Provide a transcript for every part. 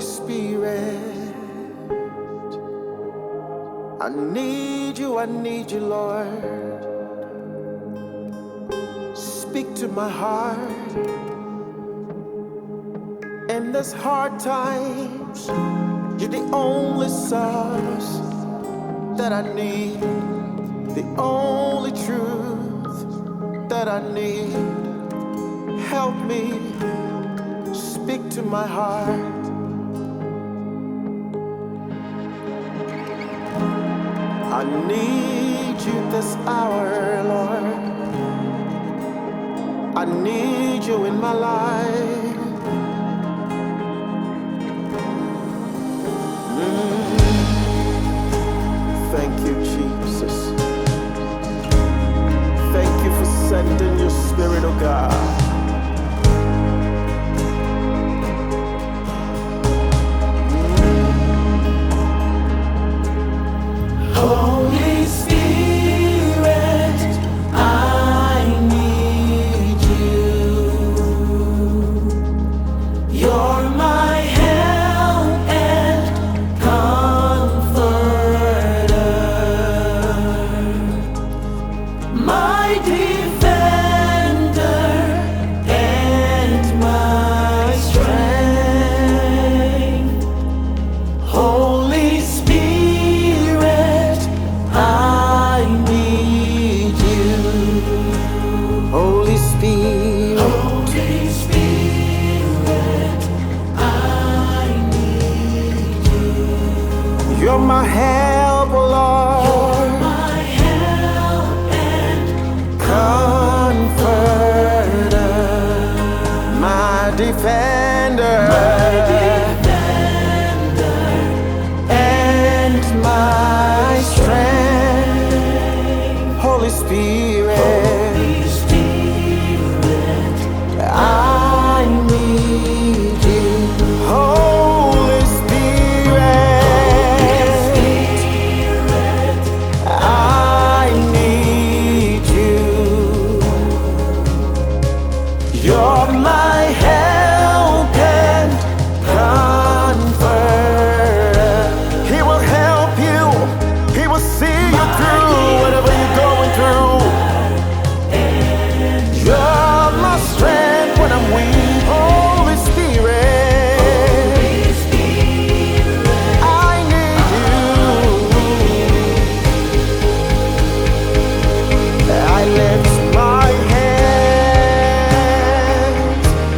Spirit, I need you, Lord. Speak to my heart in this hard times. You're the only source that I need, the only truth that I need. Help me, speak to my heart. I need you this hour, Lord. I need you in my life. Thank you, Jesus. Thank you for sending your Spirit, oh God. Holy Spirit, I need you. You're my help and comforter, my defender and my strength. Holy Spirit, I need you. Holy Spirit, Holy Spirit, I need you. you're my help, oh Lord. You're my help and Comforter, my defender, and my strength. Holy Spirit, Holy Spirit, I need you. Holy Spirit, I need you. You're my help and comforter. He will help you. He will see you through whatever you're going through. You're my strength when I'm weak. Holy Spirit, I need you. I lift my hands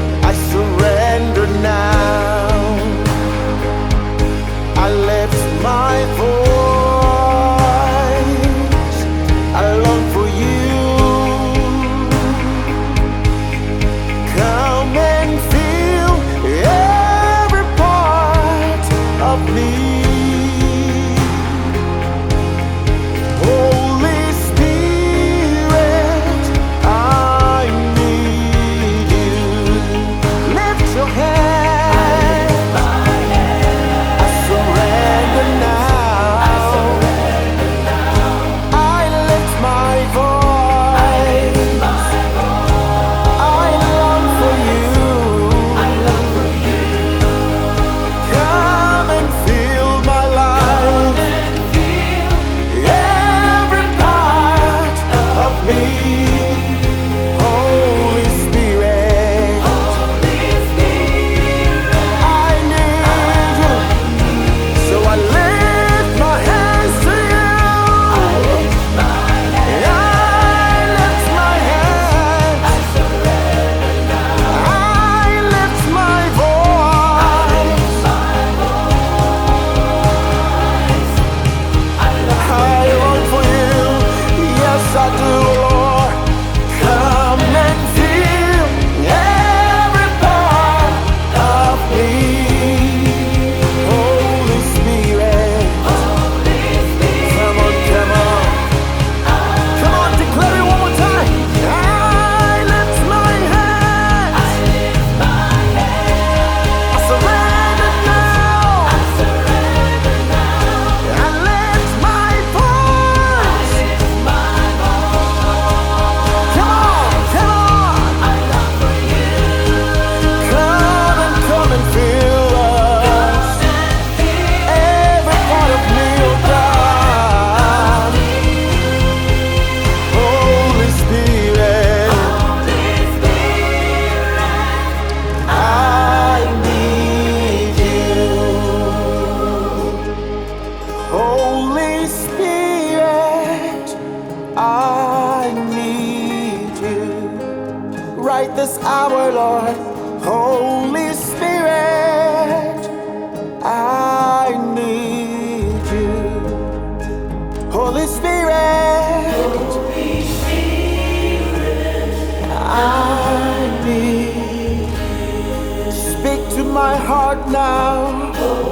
right this hour, Lord. Holy Spirit, I need you. Holy Spirit, I need. Speak to my heart now.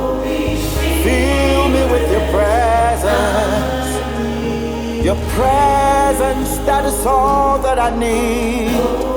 Fill me with your presence. Your presence, that is all that I need.